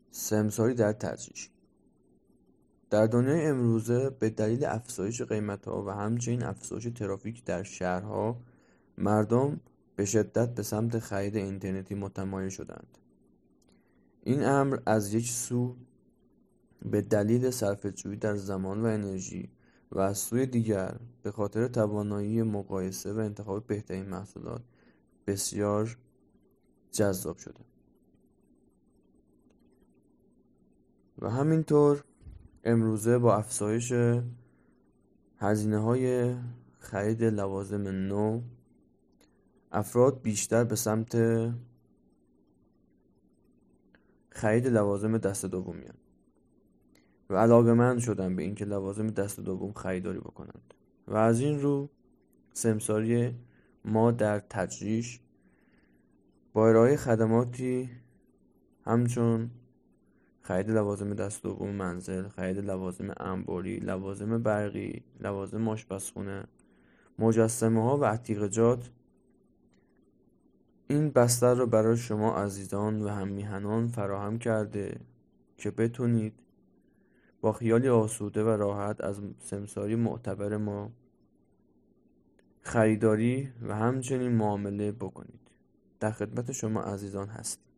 سمساری در تدریج. در دنیای امروزه به دلیل افزایش قیمت‌ها و همچنین افزایش ترافیک در شهرها، مردم به شدت به سمت خرید اینترنتی متمایل شدند. این امر از یک سو به دلیل صرفه‌جویی در زمان و انرژی و از سوی دیگر به خاطر توانایی مقایسه و انتخاب بهترین محصولات بسیار جذاب شده و همینطور امروزه با افزایش هزینه‌های خرید لوازم نو، افراد بیشتر به سمت خرید لوازم دست دوم میان و علاقه‌مند شدن به اینکه لوازم دست دوم خریداری بکنند و از این رو سمساری ما در تدریج با ارائه خدماتی همچون خرید لوازم دست دوم منزل، خرید لوازم انباری، لوازم برقی، لوازم آشپزخونه، مجسمه ها و عتیقجات این بستر رو برای شما عزیزان و هم‌میهنان فراهم کرده که بتونید با خیالی آسوده و راحت از سمساری معتبر ما خریداری و همچنین معامله بکنید. در خدمت شما عزیزان هستیم.